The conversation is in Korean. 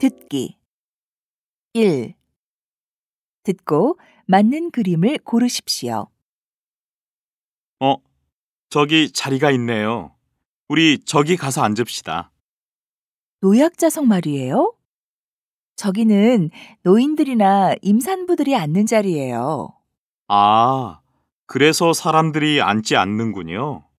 듣기 1. 듣고 맞는 그림을 고르십시오. 어, 저기 자리가 있네요. 우리 저기 가서 앉읍시다. 노약자석 말이에요? 저기는 노인들이나 임산부들이 앉는 자리예요. 아, 그래서 사람들이 앉지 않는군요.